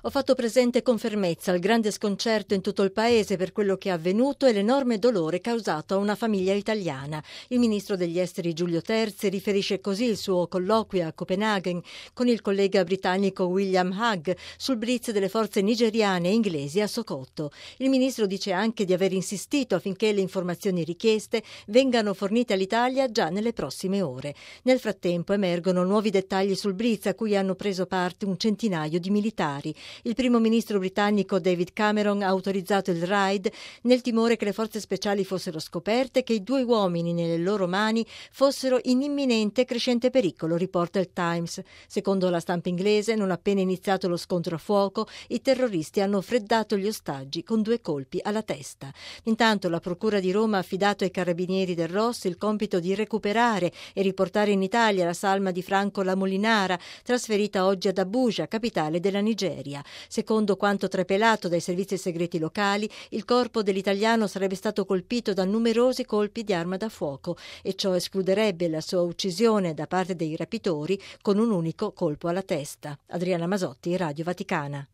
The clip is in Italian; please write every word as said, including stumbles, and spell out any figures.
Ho fatto presente con fermezza il grande sconcerto in tutto il paese per quello che è avvenuto e l'enorme dolore causato a una famiglia italiana. Il ministro degli esteri Giulio Terzi riferisce così il suo colloquio a Copenaghen con il collega britannico William Hague sul blitz delle forze nigeriane e inglesi a Sokoto. Il ministro dice anche di aver insistito affinché le informazioni richieste vengano fornite all'Italia già nelle prossime ore. Nel frattempo emergono nuovi dettagli sul blitz a cui hanno preso parte un centinaio di militari. Il primo ministro britannico David Cameron ha autorizzato il raid nel timore che le forze speciali fossero scoperte e che i due uomini nelle loro mani fossero in imminente e crescente pericolo, riporta il Times. Secondo la stampa inglese, non appena iniziato lo scontro a fuoco, i terroristi hanno freddato gli ostaggi con due colpi alla testa. Intanto la Procura di Roma ha affidato ai carabinieri del Ross il compito di recuperare e riportare in Italia la salma di Franco La Molinara, trasferita oggi ad Abuja, capitale della Nigeria. Secondo quanto trapelato dai servizi segreti locali, il corpo dell'italiano sarebbe stato colpito da numerosi colpi di arma da fuoco e ciò escluderebbe la sua uccisione da parte dei rapitori con un unico colpo alla testa. Adriana Masotti, Radio Vaticana.